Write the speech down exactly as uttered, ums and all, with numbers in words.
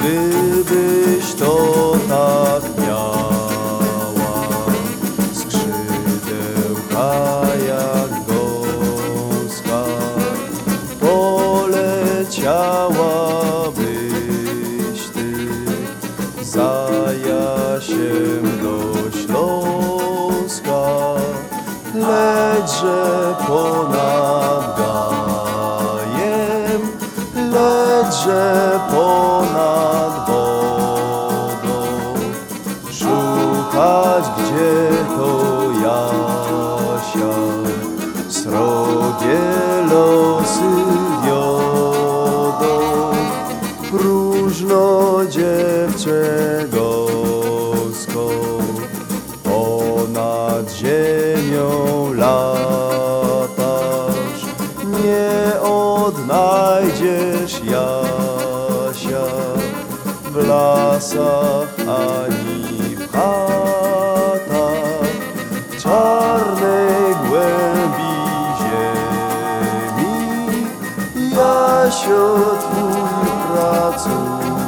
gdybyś to tak miała, skrzydełka jak gąska, poleciałabyś ty za Jasiem do Śląska, lecz że ponad gajem, lecz że ponad wodą, szukać gdzie to Jasia, srogie losy wiodą, próżno dziewczę goską, ponad ziemią latasz, nie odnajdziesz Jasia w lasach ani w chatach, w czarnej głębi ziemi. Jasio twój pracuje